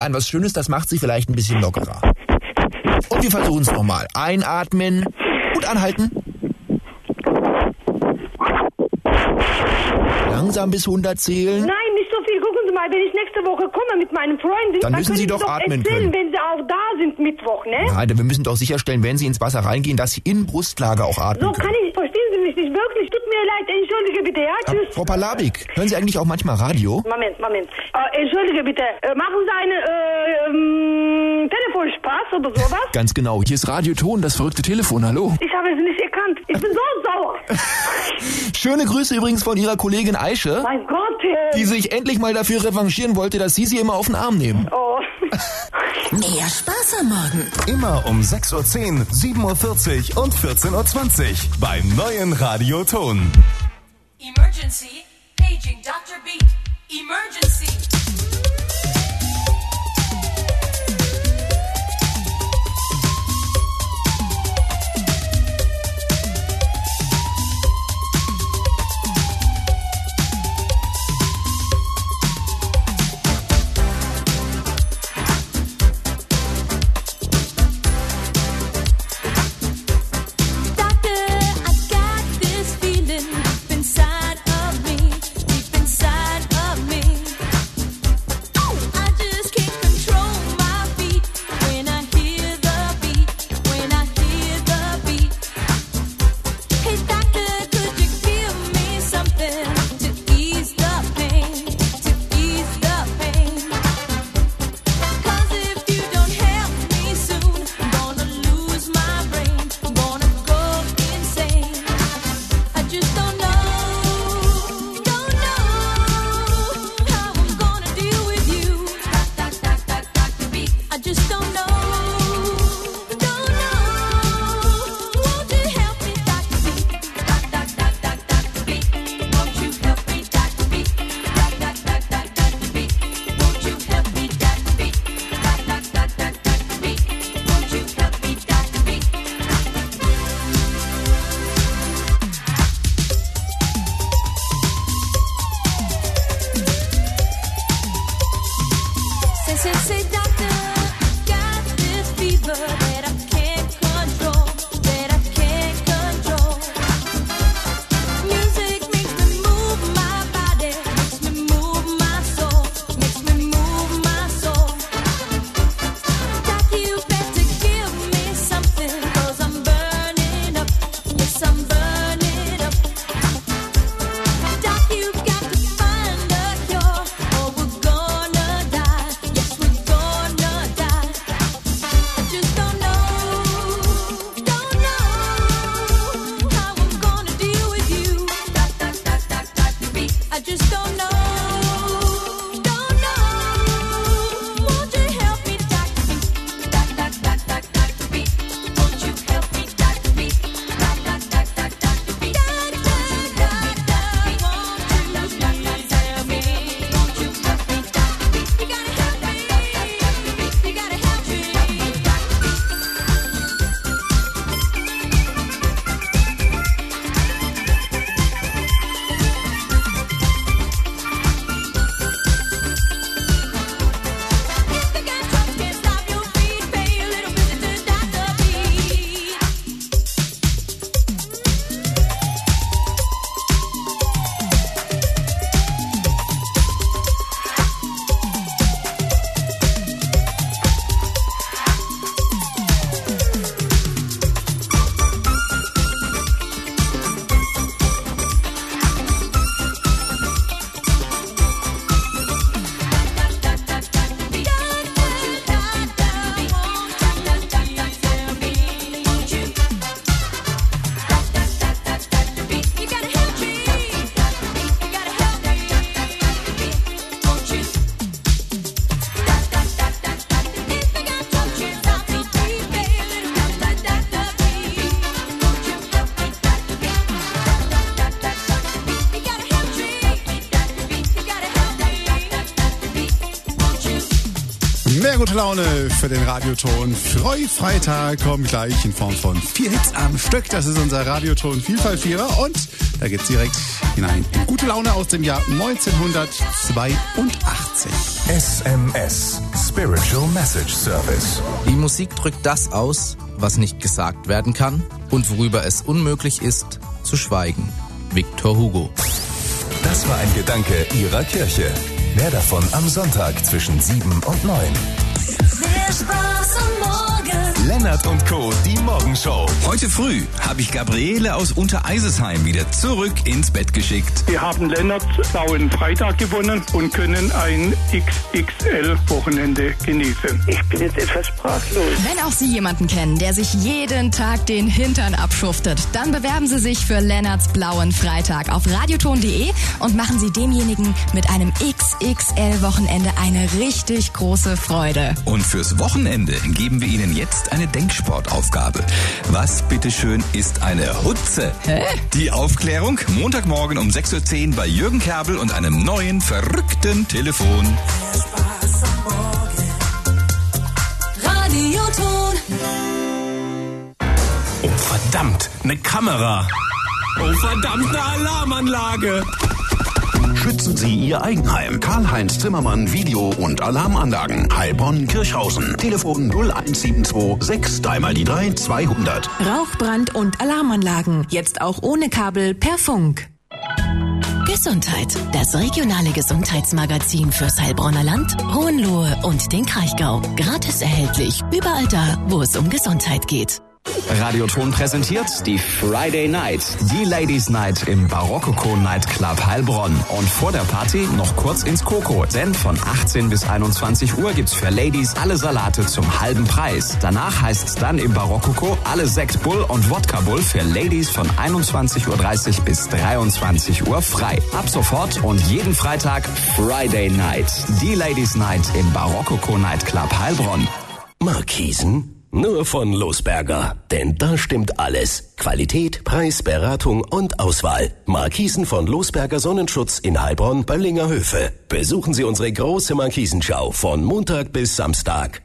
an was Schönes, das macht sie vielleicht ein bisschen lockerer. Und wir versuchen es nochmal. Einatmen und anhalten. Langsam bis 100 zählen. Nein, nicht so viel. Gucken Sie mal, wenn ich nächste Woche komme mit meinen Freunden, dann müssen Sie doch atmen können. Wenn Sie auch da sind Mittwoch, ne? Nein, wir müssen doch sicherstellen, wenn Sie ins Wasser reingehen, dass Sie in Brustlage auch atmen können. Verstehen Sie mich nicht wirklich? Tut mir leid, entschuldige bitte, ja? Tschüss. Frau Palabik, hören Sie eigentlich auch manchmal Radio? Moment. Entschuldige bitte, machen Sie einen Telefonspaß oder sowas? Ganz genau, hier ist Radio Ton, das verrückte Telefon, hallo. Ich habe es nicht erkannt, ich bin so sauer. Schöne Grüße übrigens von Ihrer Kollegin Aische. Mein Gott, die sich endlich mal dafür revanchieren wollte, dass Sie immer auf den Arm nehmen. Oh. Mehr Spaß am Morgen. Immer um 6.10 Uhr, 7.40 Uhr und 14.20 Uhr beim neuen Radio Ton. Emergency, paging Dr. Beat. Emergency. Inside of me. Mehr gute Laune für den Radioton. Freitag kommt gleich in Form von 4 Hits am Stück. Das ist unser Radioton Vielfalt-Vierer und da geht's direkt hinein in gute Laune aus dem Jahr 1982. SMS Spiritual Message Service. Die Musik drückt das aus, was nicht gesagt werden kann und worüber es unmöglich ist, zu schweigen. Victor Hugo. Das war ein Gedanke Ihrer Kirche. Mehr davon am Sonntag zwischen 7 und 9. Mehr Spaß am Morgen. Lennart und Co., die Morgenshow. Heute früh habe ich Gabriele aus Untereisesheim wieder zurück ins Bett geschickt. Wir haben Lennarts blauen Freitag gewonnen und können ein XXL-Wochenende genießen. Ich bin jetzt etwas sprachlos. Wenn auch Sie jemanden kennen, der sich jeden Tag den Hintern abschuftet, dann bewerben Sie sich für Lennarts blauen Freitag auf radioton.de und machen Sie demjenigen mit einem XXL-Wochenende eine richtig große Freude. Und fürs Wochenende geben wir Ihnen jetzt eine Denksportaufgabe. Was bitteschön ist eine Hutze? Hä? Die Aufklärung Montagmorgen um 6.10 Uhr bei Jürgen Kerbel und einem neuen, verrückten Telefon. Radioton. Oh verdammt, eine Kamera. Oh verdammt, eine Alarmanlage. Schützen Sie Ihr Eigenheim. Karl-Heinz Zimmermann Video- und Alarmanlagen. Heilbronn-Kirchhausen. Telefon 0172 6 3x3 200. Rauchbrand- und Alarmanlagen. Jetzt auch ohne Kabel per Funk. Gesundheit. Das regionale Gesundheitsmagazin fürs Heilbronner Land, Hohenlohe und den Kraichgau. Gratis erhältlich überall da, wo es um Gesundheit geht. Radioton präsentiert die Friday Night, die Ladies Night im Barococo Nightclub Heilbronn. Und vor der Party noch kurz ins Coco, denn von 18 bis 21 Uhr gibt's für Ladies alle Salate zum halben Preis. Danach heißt's dann im Barococo alle Sekt Bull und Wodka Bull für Ladies von 21.30 Uhr bis 23 Uhr frei. Ab sofort und jeden Freitag Friday Night, die Ladies Night im Barococo Nightclub Heilbronn. Markisen? Nur von Losberger. Denn da stimmt alles. Qualität, Preis, Beratung und Auswahl. Markisen von Losberger Sonnenschutz in Heilbronn, Böllinger Höfe. Besuchen Sie unsere große Markisenschau von Montag bis Samstag.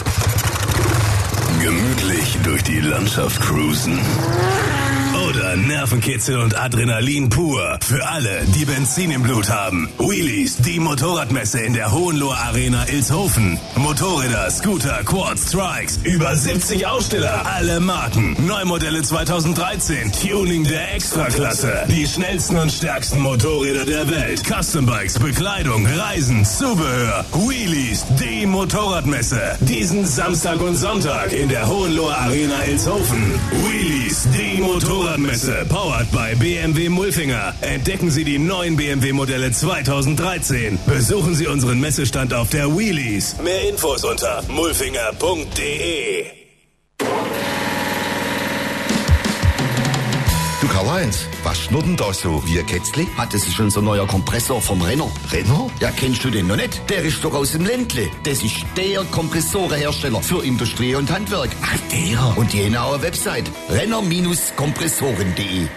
Gemütlich durch die Landschaft cruisen. Oder Nervenkitzel und Adrenalin pur. Für alle, die Benzin im Blut haben. Wheelies, die Motorradmesse in der Hohenlohe Arena Ilshofen. Motorräder, Scooter, Quads, Trikes. Über 70 Aussteller. Alle Marken. Neumodelle 2013. Tuning der Extraklasse. Die schnellsten und stärksten Motorräder der Welt. Custombikes, Bekleidung, Reisen, Zubehör. Wheelies, die Motorradmesse. Diesen Samstag und Sonntag in der Hohenlohe Arena Ilshofen. Wheelies, die Motorradmesse, powered by BMW Mulfinger. Entdecken Sie die neuen BMW-Modelle 2013. Besuchen Sie unseren Messestand auf der Wheelies. Mehr Infos unter mulfinger.de. Du Karl-Heinz, was schnurrt denn da so wie ein Kätzli? Das ist schon so ein neuer Kompressor vom Renner. Renner? Ja, kennst du den noch nicht? Der ist doch aus dem Ländle. Das ist der Kompressorenhersteller für Industrie und Handwerk. Ach, der? Und die haben auch eine Website. Renner-kompressoren.de.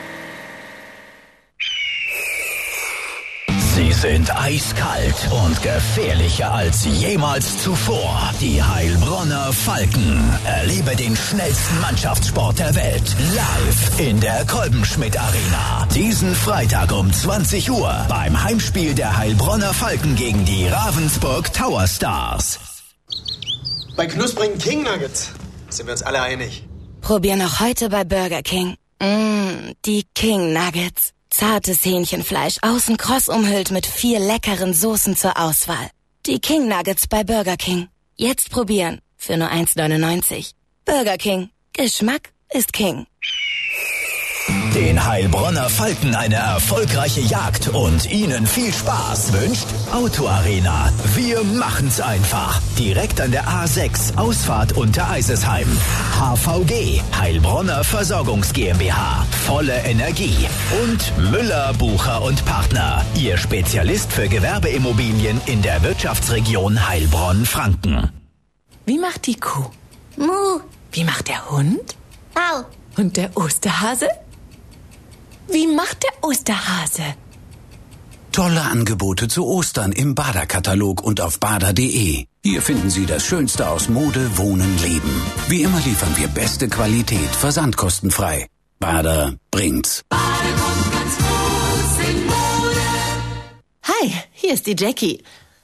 Sie sind eiskalt und gefährlicher als jemals zuvor. Die Heilbronner Falken. Erlebe den schnellsten Mannschaftssport der Welt live in der Kolbenschmidt Arena. Diesen Freitag um 20 Uhr beim Heimspiel der Heilbronner Falken gegen die Ravensburg Tower Stars. Bei knusprigen King Nuggets sind wir uns alle einig. Probier noch heute bei Burger King. Die King Nuggets. Zartes Hähnchenfleisch, außen kross umhüllt mit 4 leckeren Soßen zur Auswahl. Die King Nuggets bei Burger King. Jetzt probieren. Für nur 1,99. Burger King. Geschmack ist King. Den Heilbronner Falken eine erfolgreiche Jagd und Ihnen viel Spaß wünscht Auto Arena. Wir machen's einfach. Direkt an der A6, Ausfahrt Untereisesheim. HVG, Heilbronner Versorgungs GmbH. Volle Energie. Und Müller, Bucher und Partner. Ihr Spezialist für Gewerbeimmobilien in der Wirtschaftsregion Heilbronn-Franken. Wie macht die Kuh? Mu. Wie macht der Hund? Au. Und der Osterhase? Wie macht der Osterhase? Tolle Angebote zu Ostern im Bader-Katalog und auf bader.de. Hier finden Sie das Schönste aus Mode, Wohnen, Leben. Wie immer liefern wir beste Qualität, versandkostenfrei. Bader bringt's. Hi, hier ist die Jackie.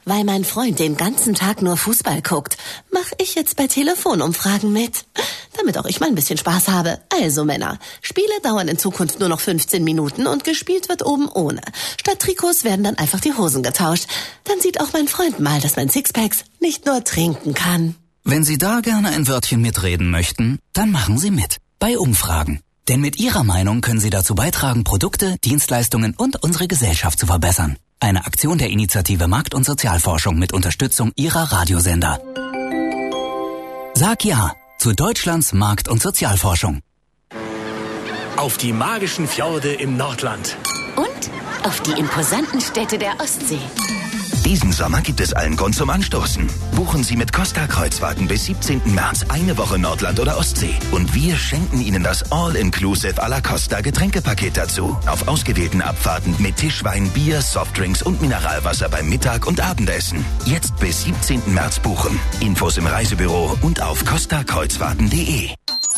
Weil mein Freund den ganzen Tag nur Fußball guckt, mache ich jetzt bei Telefonumfragen mit. Damit auch ich mal ein bisschen Spaß habe. Also Männer, Spiele dauern in Zukunft nur noch 15 Minuten und gespielt wird oben ohne. Statt Trikots werden dann einfach die Hosen getauscht. Dann sieht auch mein Freund mal, dass man Sixpacks nicht nur trinken kann. Wenn Sie da gerne ein Wörtchen mitreden möchten, dann machen Sie mit. Bei Umfragen. Denn mit Ihrer Meinung können Sie dazu beitragen, Produkte, Dienstleistungen und unsere Gesellschaft zu verbessern. Eine Aktion der Initiative Markt- und Sozialforschung mit Unterstützung Ihrer Radiosender. Sag ja zu Deutschlands Markt- und Sozialforschung. Auf die magischen Fjorde im Nordland. Und auf die imposanten Städte der Ostsee. Diesen Sommer gibt es allen Grund zum Anstoßen. Buchen Sie mit Costa-Kreuzfahrten bis 17. März eine Woche Nordland oder Ostsee. Und wir schenken Ihnen das All-Inclusive à la Costa Getränkepaket dazu. Auf ausgewählten Abfahrten mit Tischwein, Bier, Softdrinks und Mineralwasser beim Mittag- und Abendessen. Jetzt bis 17. März buchen. Infos im Reisebüro und auf costakreuzfahrten.de.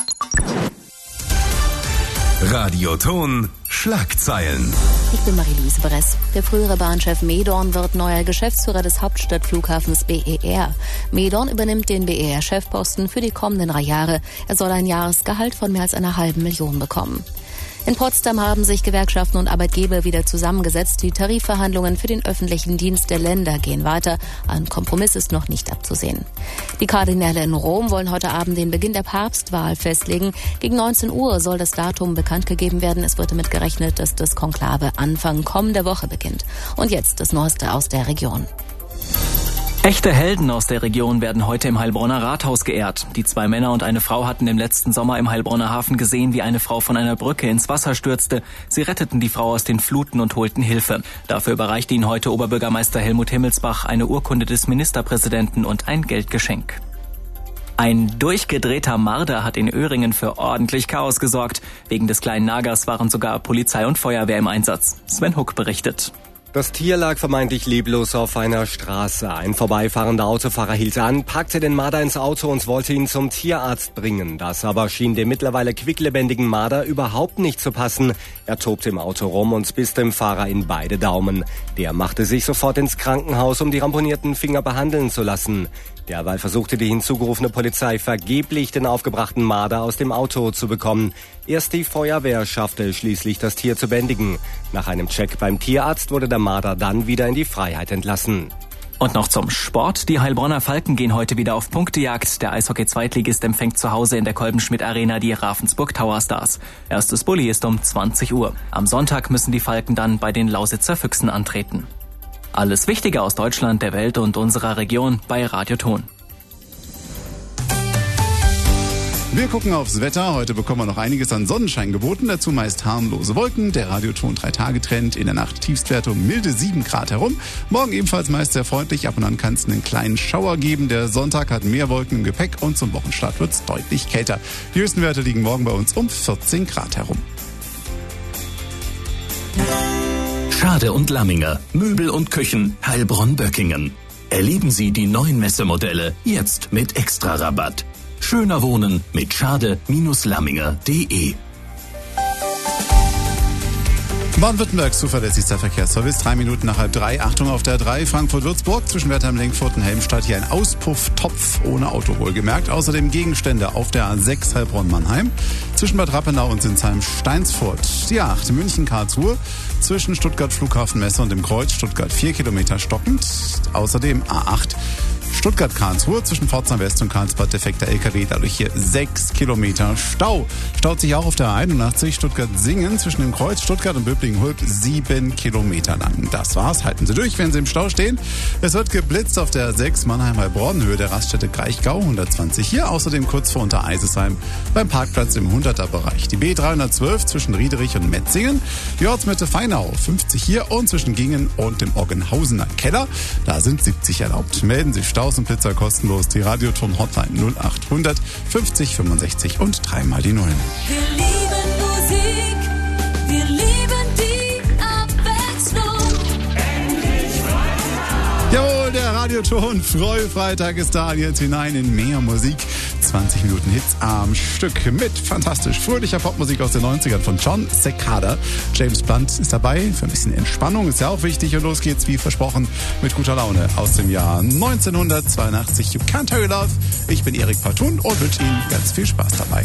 Radioton Schlagzeilen. Ich bin Marie-Louise Bress. Der frühere Bahnchef Medorn wird neuer Geschäftsführer des Hauptstadtflughafens BER. Medorn übernimmt den BER-Chefposten für die kommenden 3 Jahre. Er soll ein Jahresgehalt von mehr als 500.000 bekommen. In Potsdam haben sich Gewerkschaften und Arbeitgeber wieder zusammengesetzt. Die Tarifverhandlungen für den öffentlichen Dienst der Länder gehen weiter. Ein Kompromiss ist noch nicht abzusehen. Die Kardinäle in Rom wollen heute Abend den Beginn der Papstwahl festlegen. Gegen 19 Uhr soll das Datum bekannt gegeben werden. Es wird damit gerechnet, dass das Konklave Anfang kommender Woche beginnt. Und jetzt das Neueste aus der Region. Echte Helden aus der Region werden heute im Heilbronner Rathaus geehrt. Die 2 Männer und eine Frau hatten im letzten Sommer im Heilbronner Hafen gesehen, wie eine Frau von einer Brücke ins Wasser stürzte. Sie retteten die Frau aus den Fluten und holten Hilfe. Dafür überreichte ihnen heute Oberbürgermeister Helmut Himmelsbach eine Urkunde des Ministerpräsidenten und ein Geldgeschenk. Ein durchgedrehter Marder hat in Öhringen für ordentlich Chaos gesorgt. Wegen des kleinen Nagers waren sogar Polizei und Feuerwehr im Einsatz. Sven Huck berichtet. Das Tier lag vermeintlich leblos auf einer Straße. Ein vorbeifahrender Autofahrer hielt an, packte den Marder ins Auto und wollte ihn zum Tierarzt bringen. Das aber schien dem mittlerweile quicklebendigen Marder überhaupt nicht zu passen. Er tobte im Auto rum und biss dem Fahrer in beide Daumen. Der machte sich sofort ins Krankenhaus, um die ramponierten Finger behandeln zu lassen. Derweil versuchte die hinzugerufene Polizei vergeblich, den aufgebrachten Marder aus dem Auto zu bekommen. Erst die Feuerwehr schaffte schließlich, das Tier zu bändigen. Nach einem Check beim Tierarzt wurde der Marder dann wieder in die Freiheit entlassen. Und noch zum Sport. Die Heilbronner Falken gehen heute wieder auf Punktejagd. Der Eishockey-Zweitligist empfängt zu Hause in der Kolbenschmidt-Arena die Ravensburg Tower Stars. Erstes Bulli ist um 20 Uhr. Am Sonntag müssen die Falken dann bei den Lausitzer Füchsen antreten. Alles Wichtige aus Deutschland, der Welt und unserer Region bei Radioton. Wir gucken aufs Wetter. Heute bekommen wir noch einiges an Sonnenschein geboten. Dazu meist harmlose Wolken. Der Radioton 3-Tage-Trend. In der Nacht Tiefstwerte um milde 7 Grad herum. Morgen ebenfalls meist sehr freundlich. Ab und an kann es einen kleinen Schauer geben. Der Sonntag hat mehr Wolken im Gepäck und zum Wochenstart wird es deutlich kälter. Die höchsten Werte liegen morgen bei uns um 14 Grad herum. Schade und Lamminger, Möbel und Küchen, Heilbronn-Böckingen. Erleben Sie die neuen Messemodelle jetzt mit Extra-Rabatt. Schöner Wohnen mit schade-lamminger.de. Baden-Württembergs zuverlässigster Verkehrsservice, 3 Minuten nach 2:30. Achtung auf der 3, Frankfurt-Würzburg, zwischen Wertheim-Lenkfurt und Helmstadt hier ein Auspufftopf ohne Auto wohlgemerkt. Außerdem Gegenstände auf der A6 Heilbronn-Mannheim, zwischen Bad Rappenau und Sinsheim-Steinsfurt. Die A8 München-Karlsruhe, zwischen Stuttgart-Flughafen-Messe und dem Kreuz, Stuttgart 4 Kilometer stockend. Außerdem A8 Stuttgart-Karlsruhe, zwischen Pforzheim West und Karlsbad defekter LKW, dadurch hier 6 Kilometer Stau. Staut sich auch auf der 81 Stuttgart-Singen, zwischen dem Kreuz Stuttgart und Böblingen-Hulb 7 Kilometer lang. Das war's, halten Sie durch, wenn Sie im Stau stehen. Es wird geblitzt auf der 6 Mannheim-Heilbronn, Höhe der Raststätte Kraichgau, 120 hier. Außerdem kurz vor Untereisesheim beim Parkplatz im 100er-Bereich. Die B312 zwischen Riederich und Metzingen, die Ortsmitte Feinau, 50 hier und zwischen Gingen und dem Oggenhausener Keller, da sind 70 erlaubt. Melden Sie Staus und Blitzer kostenlos. Die Radioton Hotline 0800 50 65 und 3 mal die Nullen. Wir lieben Musik, wir lieben die Abwechslung. Jawohl, der Radio Radioton. Freitag ist da. Jetzt hinein in mehr Musik. 20 Minuten Hits am Stück mit fantastisch fröhlicher Popmusik aus den 90ern von John Cicada. James Blunt ist dabei für ein bisschen Entspannung, ist ja auch wichtig. Und los geht's, wie versprochen, mit guter Laune aus dem Jahr 1982. You Can't Hurry Love. Ich bin Erik Partun und wünsche Ihnen ganz viel Spaß dabei.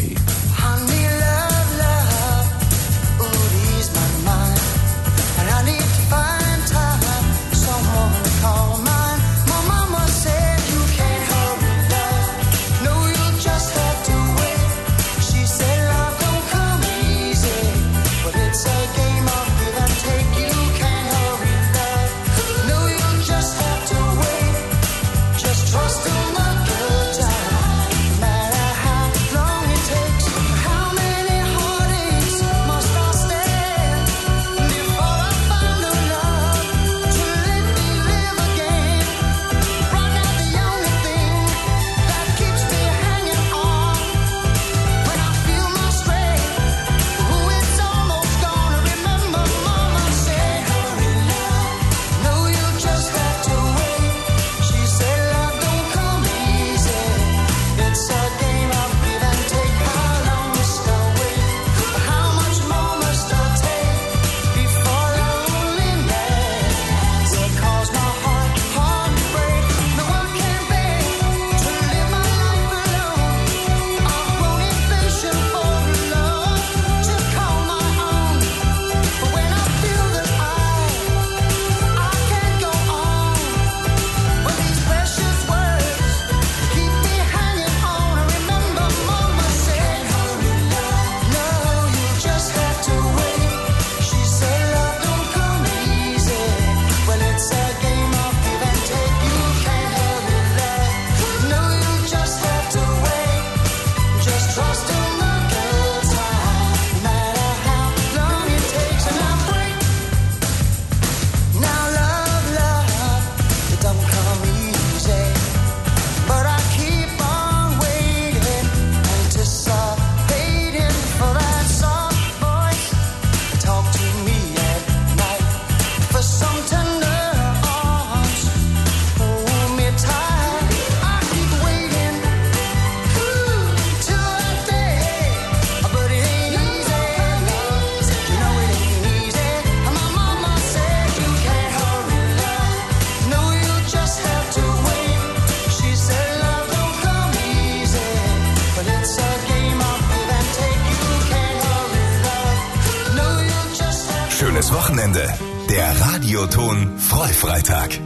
Schönes Wochenende. Der Radioton Freifreitag.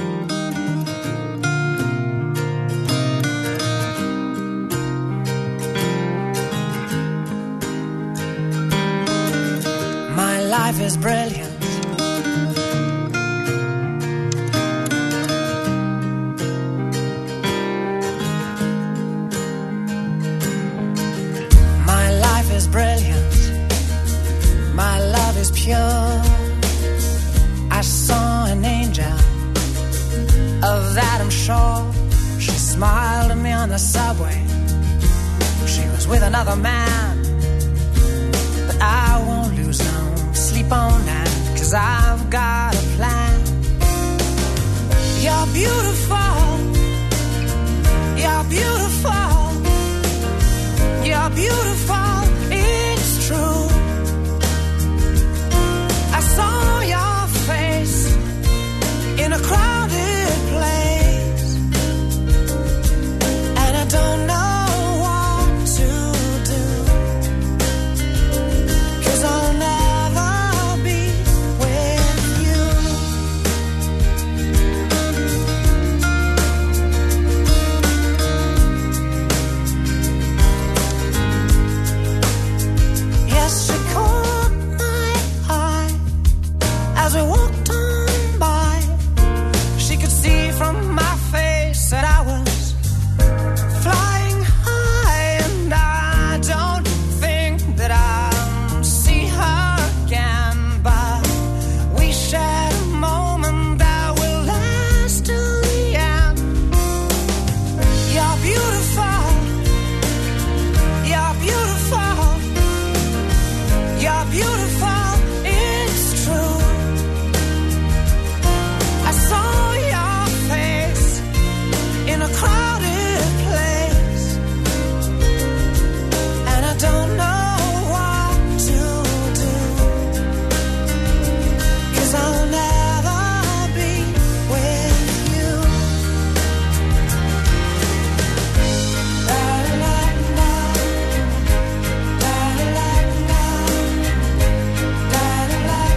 My life is brilliant. My life is brilliant. My love is pure. I saw an angel, of that I'm sure. She smiled at me on the subway. She was with another man, but I won't lose no sleep on that, 'cause I've got a plan. You're beautiful.